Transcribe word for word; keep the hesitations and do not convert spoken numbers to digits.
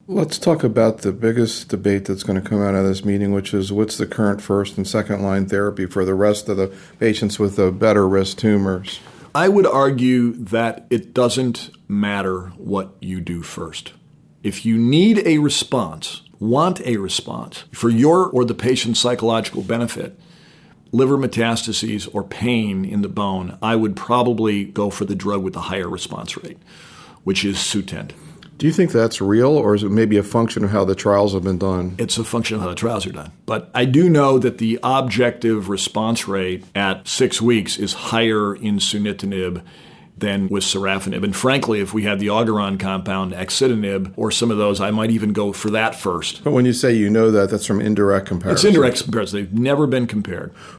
Let's talk about the biggest debate that's going to come out of this meeting, which is what's the current first and second line therapy for the rest of the patients with the better risk tumors? I would argue that it doesn't matter what you do first. If you need a response, want a response for your or the patient's psychological benefit, liver metastases or pain in the bone, I would probably go for the drug with the higher response rate, which is Sutent. Do you think that's real, or is it maybe a function of how the trials have been done? It's a function of how the trials are done. But I do know that the objective response rate at six weeks is higher in sunitinib than with sorafenib. And frankly, if we had the Augeron compound, axitinib, or some of those, I might even go for that first. But when you say you know that, that's from indirect comparison. It's indirect comparison. They've never been compared.